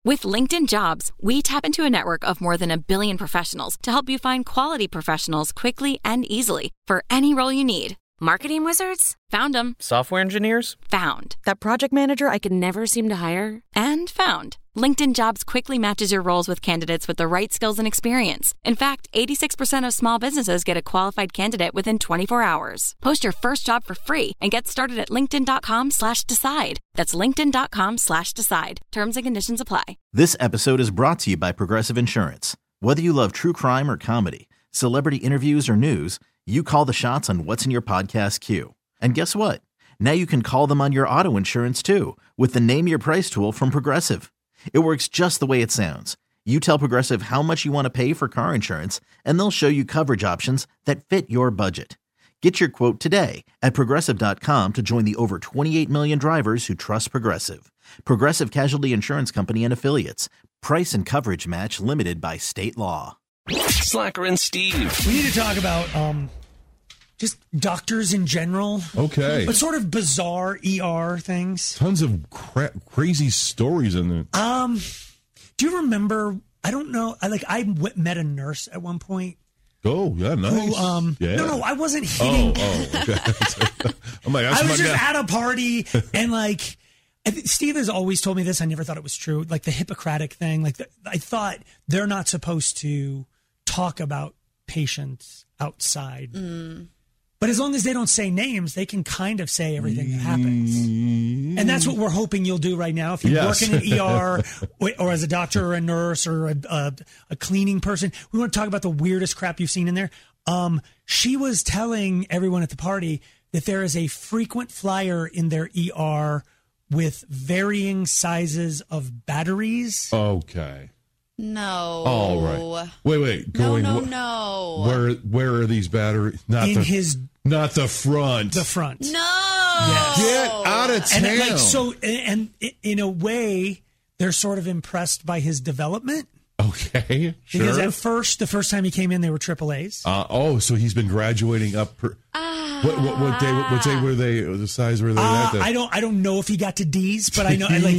With LinkedIn Jobs, we tap into a network of more than 1 billion professionals to help you find quality professionals quickly and easily for any role you need. Marketing wizards? Found them. Software engineers? Found. That project manager I could never seem to hire? And found. LinkedIn Jobs quickly matches your roles with candidates with the right skills and experience. In fact, 86% of small businesses get a qualified candidate within 24 hours. Post your first job for free and get started at linkedin.com/decide. That's linkedin.com/decide. Terms and conditions apply. This episode is brought to you by Progressive Insurance. Whether you love true crime or comedy, celebrity interviews or news, you call the shots on what's in your podcast queue. And guess what? Now you can call them on your auto insurance too with the Name Your Price tool from Progressive. It works just the way it sounds. You tell Progressive how much you want to pay for car insurance, and they'll show you coverage options that fit your budget. Get your quote today at Progressive.com to join the over 28 million drivers who trust Progressive. Progressive Casualty Insurance Company and Affiliates. Price and coverage match limited by state law. Slacker and Steve. We need to talk about just doctors in general. Okay. But sort of bizarre ER things. Tons of crazy stories in there. Do you remember, I don't know, I met a nurse at one point. Oh, yeah, nice. Who, yeah. No, I wasn't hitting. Okay. I'm like, I was just at a party and Steve has always told me this. I never thought it was true. Like the Hippocratic thing. I thought they're not supposed to talk about patients outside. But as long as they don't say names, they can kind of say everything that happens. And that's what we're hoping you'll do right now. If you work in an ER or as a doctor or a nurse or a cleaning person, we want to talk about the weirdest crap you've seen in there. She was telling everyone at the party that there is a frequent flyer in their ER with varying sizes of batteries. Okay. No. All right. Wait. No. Where are these batteries? Not the front. The front. No. Yes. Get out of town. And in a way, they're sort of impressed by his development. Okay. Sure. Because at first, the first time he came in, they were AAAs. So he's been graduating up. What day were they? The size were they? I don't know if he got to D's, but I know I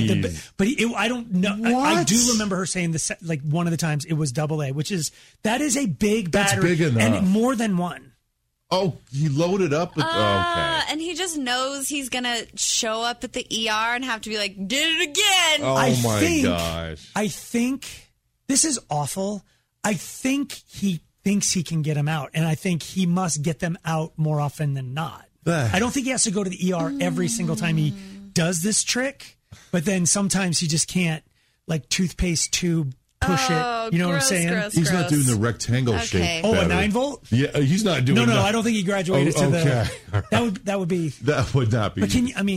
don't know. I do remember her saying this. Like one of the times, it was AA, that is a big battery. That's big enough. And more than one. Oh, he loaded up. Okay. And he just knows he's going to show up at the ER and have to be like, did it again. Oh, my gosh. I think this is awful. I think he thinks he can get them out, and I think he must get them out more often than not. I don't think he has to go to the ER every single time he does this trick, but then sometimes he just can't, like toothpaste tube, push it. You know what I'm saying? He's not doing the rectangle shape. Oh, a 9-volt? Yeah, he's not doing. No, I don't think he graduated to the. That would be. That would not be. But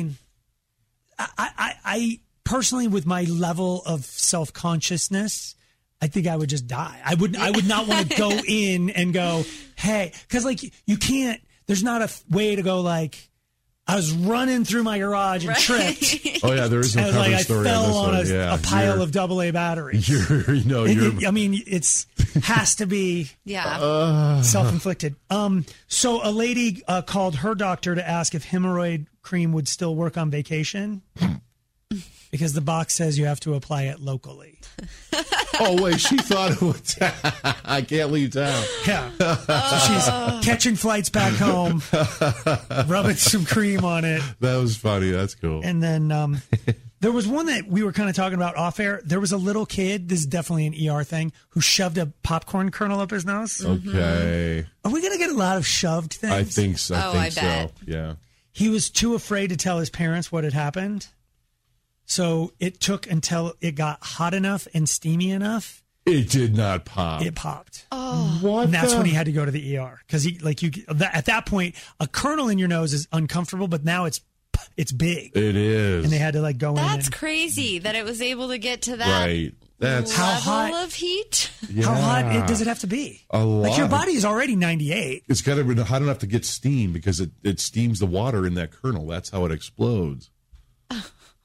I personally, with my level of self-consciousness, I think I would just die. I would not want to go in and go, hey, because you can't. There's not a way to go I was running through my garage and tripped. Oh yeah, there is no cover story. I fell on a pile of AA batteries. It's has to be self-inflicted. So a lady called her doctor to ask if hemorrhoid cream would still work on vacation. Because the box says you have to apply it locally. Oh, wait, she thought it would. I can't leave town. Yeah. So she's catching flights back home, rubbing some cream on it. That was funny. That's cool. And then there was one that we were kind of talking about off air. There was a little kid, this is definitely an ER thing, who shoved a popcorn kernel up his nose. Okay. Are we going to get a lot of shoved things? I think so. I think bet. So. Yeah. He was too afraid to tell his parents what had happened. So it took until it got hot enough and steamy enough. It did not pop. It popped. Oh, what? And that's when he had to go to the ER because at that point a kernel in your nose is uncomfortable, but now it's big. It is, and they had to go in. That's crazy that it was able to get to that. Right. That's how level hot of heat. Yeah. How hot does it have to be? A lot. Your body is already 98. It's got to be hot enough to get steam because it steams the water in that kernel. That's how it explodes.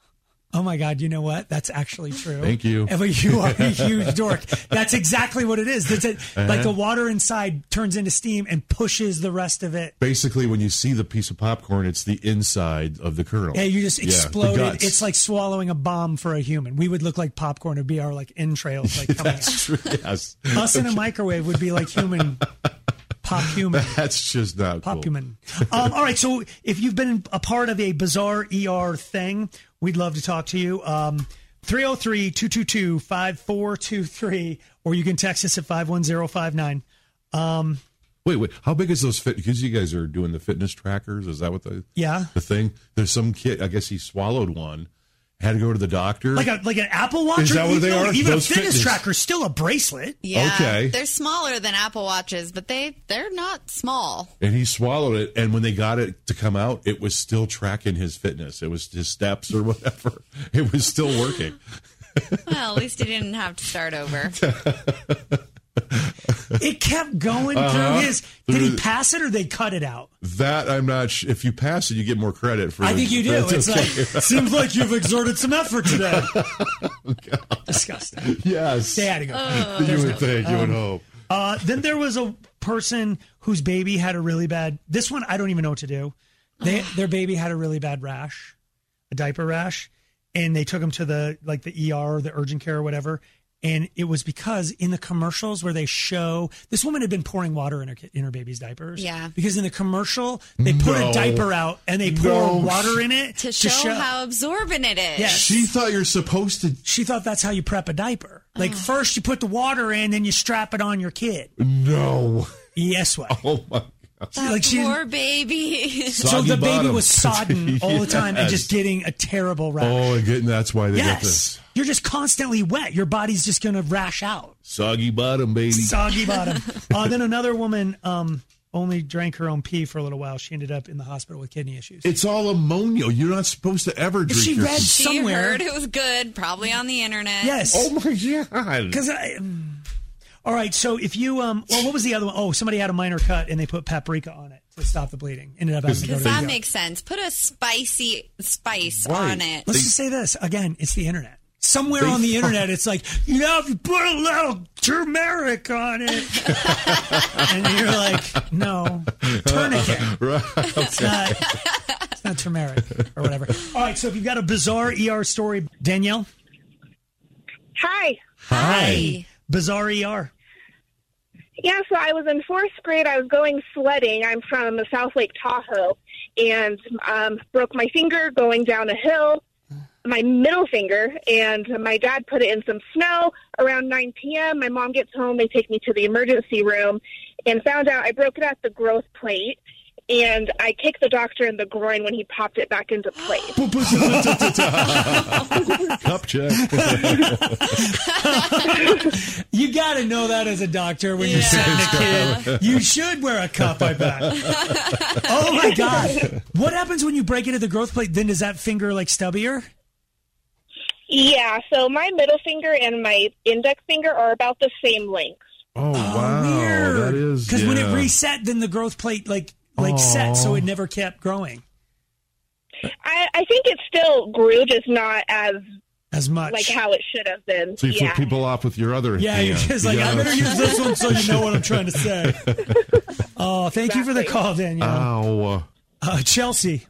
Oh my God! You know what? That's actually true. Thank you. But you are a huge dork. That's exactly what it is. That's it. Like the water inside turns into steam and pushes the rest of it. Basically, when you see the piece of popcorn, it's the inside of the kernel. Yeah, you just exploded. the guts. It's like swallowing a bomb for a human. We would look like popcorn. It'd be our like entrails like coming out. That's true. Yes. Us in a microwave would be like human. Pop human. That's just not Pop cool. human. All right. So if you've been a part of a bizarre ER thing, we'd love to talk to you. 303-222-5423, or you can text us at 51059. Wait. How big is those fit? Because you guys are doing the fitness trackers. Is that what the thing? There's some kid. I guess he swallowed one. Had to go to the doctor. Like an Apple Watch? Is that what they are? Even Those a fitness tracker is still a bracelet. Yeah, okay. They're smaller than Apple Watches, but they're not small. And he swallowed it, and when they got it to come out, it was still tracking his fitness. It was his steps or whatever. It was still working. Well, at least he didn't have to start over. It kept going through his. Did he pass it or they cut it out? That I'm not sure. If you pass it, you get more credit for it. I think you do. It's like, seems like you've exerted some effort today. Disgusting. Yes. They had to go. You would think. You would hope. Then there was a person whose baby had a really bad. This one, I don't even know what to do. Their baby had a really bad rash, a diaper rash, and they took him to the ER, the urgent care or whatever. And it was because in the commercials where they show this woman had been pouring water in her baby's diapers. Yeah. Because in the commercial, they put a diaper out and they pour water in it to show how absorbent it is. Yes. She thought you're supposed to. She thought that's how you prep a diaper. Like first you put the water in, then you strap it on your kid. No. Yes, what? Oh my God. That poor baby. So the baby was sodden all the time and just getting a terrible rash. Oh, and that's why they got this. You're just constantly wet. Your body's just going to rash out. Soggy bottom, baby. Soggy bottom. Then another woman only drank her own pee for a little while. She ended up in the hospital with kidney issues. It's all ammonia. You're not supposed to ever drink she your read pee. She somewhere. heard it was good, probably on the internet. Yes. Oh, my God. Because all right, so if you, what was the other one? Oh, somebody had a minor cut and they put paprika on it to stop the bleeding. Ended up having to go to the That ER. makes sense. Put a spicy spice Right. on it. Let's just say this. Again, it's the internet. Somewhere on the internet, it's like, if you put a little turmeric on it. And you're like, no, tourniquet. Right. It's not turmeric or whatever. All right, so if you've got a bizarre ER story, Danielle? Hi. Bizarre ER. Yeah, so I was in 4th grade. I was going sledding. I'm from South Lake Tahoe, and broke my finger going down a hill, my middle finger, and my dad put it in some snow. Around 9 p.m., my mom gets home. They take me to the emergency room and found out I broke it at the growth plate, and I kicked the doctor in the groin when he popped it back into place. Cup check. You got to know that as a doctor when you're setting a kid. You should wear a cup, I bet. Oh, my God. What happens when you break into the growth plate? Then does that finger, stubbier? Yeah, so my middle finger and my index finger are about the same length. Oh, wow. Weird. That is, because when it reset, then the growth plate, set, so it never kept growing. I think it still grew, just not as much. Like how it should have been. So you flip people off with your other hand. You're just I better use this one so you know what I'm trying to say. Oh, thank you for the call, Danielle. Ow. Chelsea.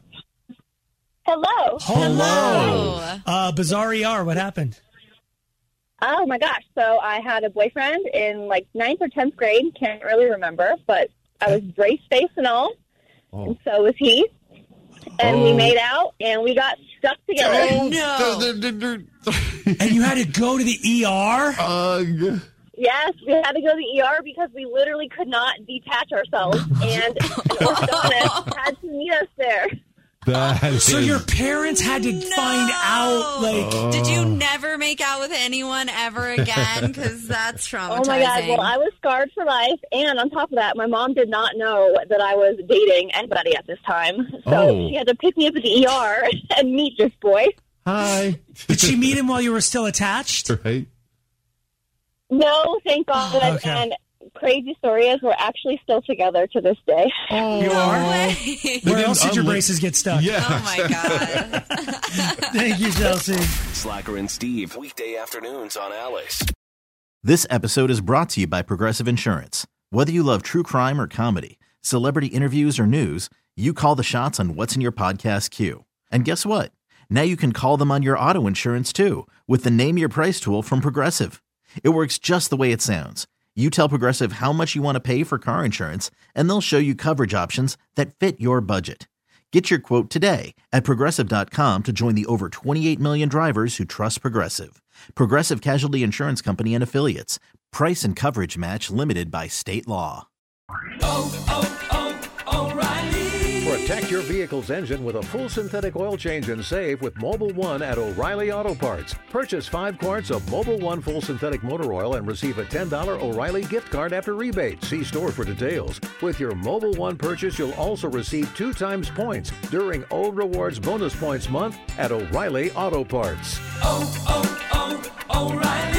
Hello. Bizarre ER, what happened? Oh, my gosh. So I had a boyfriend in 9th or 10th grade. Can't really remember, but I was brace-faced and all, and so was he. And we made out, and we got stuck together. Oh, no. And you had to go to the ER? Yes, we had to go to the ER because we literally could not detach ourselves, and an orthodontist had to meet us there. So your parents had to find out, Did you never make out with anyone ever again? Because that's traumatizing. Oh, my God. Well, I was scarred for life. And on top of that, my mom did not know that I was dating anybody at this time. So she had to pick me up at the ER and meet this boy. Hi. Did she meet him while you were still attached? Right. No, thank God. Okay. And crazy story is we're actually still together to this day. Oh, you are? Where else did your braces get stuck? Yeah. Oh, my God. Thank you, Chelsea. Slacker and Steve, weekday afternoons on Alice. This episode is brought to you by Progressive Insurance. Whether you love true crime or comedy, celebrity interviews or news, you call the shots on what's in your podcast queue. And guess what? Now you can call them on your auto insurance too with the Name Your Price tool from Progressive. It works just the way it sounds. You tell Progressive how much you want to pay for car insurance, and they'll show you coverage options that fit your budget. Get your quote today at Progressive.com to join the over 28 million drivers who trust Progressive. Progressive Casualty Insurance Company and Affiliates. Price and coverage match limited by state law. O'Reilly. Protect your vehicle's engine with a full synthetic oil change and save with Mobil 1 at O'Reilly Auto Parts. Purchase 5 quarts of Mobil 1 full synthetic motor oil and receive a $10 O'Reilly gift card after rebate. See store for details. With your Mobil 1 purchase, you'll also receive 2 times points during O Rewards Bonus Points Month at O'Reilly Auto Parts. O'Reilly.